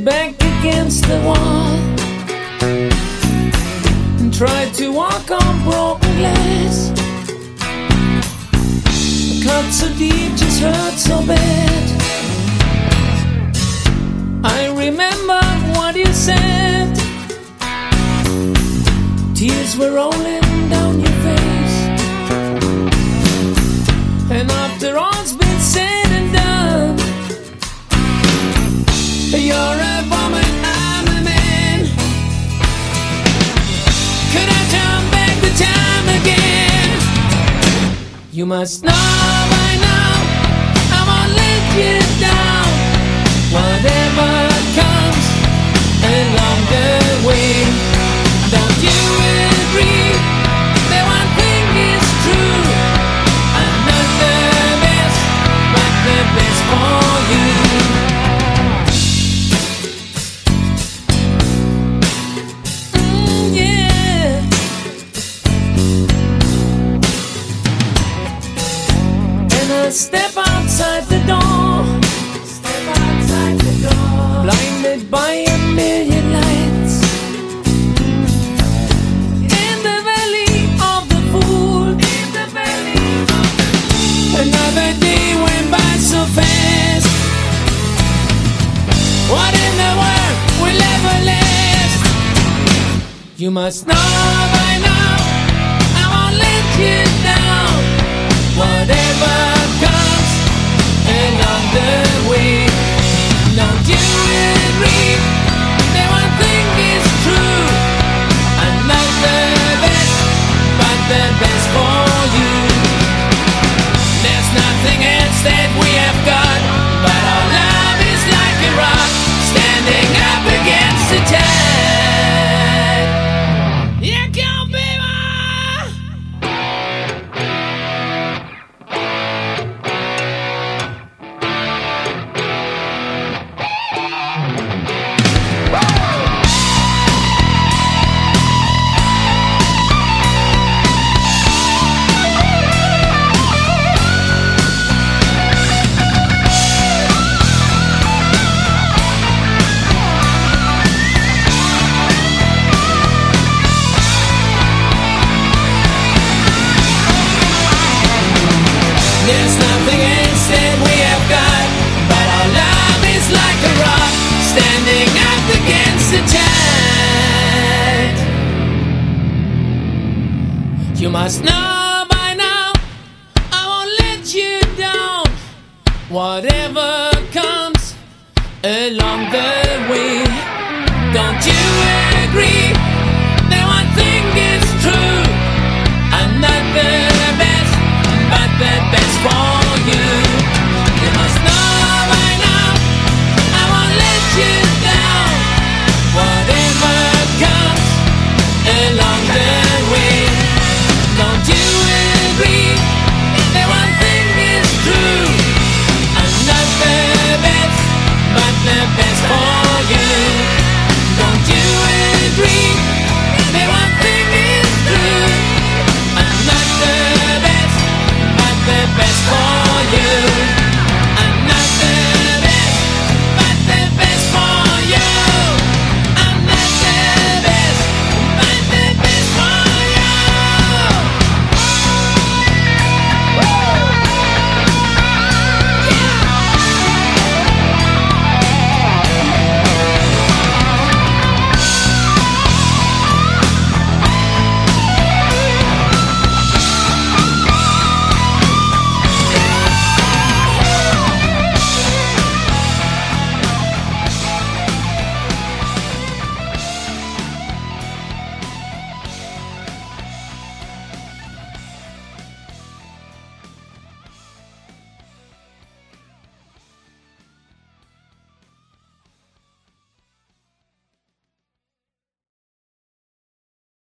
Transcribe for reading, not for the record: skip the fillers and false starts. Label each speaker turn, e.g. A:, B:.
A: back against the wall and tried to walk on broken glass. A cut so deep just hurt so bad. I remember what you said. Tears were rolling down your face. And after all's been said and done, you're a woman, I'm a man. Could I turn back the time again? You must know by now I won't let you down. Whatever comes along the way, don't you agree that one thing is true? I'm not the best, but the best for you. Step outside the door, blinded by a million lights. In the valley of the fool, another day went by so fast. What in the world will ever last? You must know by now I won't let you down. Whatever comes along the way, don't you agree that one thing is true? I'm not the best, but the best for you. There's nothing else that we have got, but our love is like a rock standing up against the tide. Yeah, come, baby. There's nothing else that we have got, but our love is like a rock standing up against the tide. You must know by now I won't let you down. Whatever comes along the way, don't you agree that one thing is true? I'm not the best, but the best for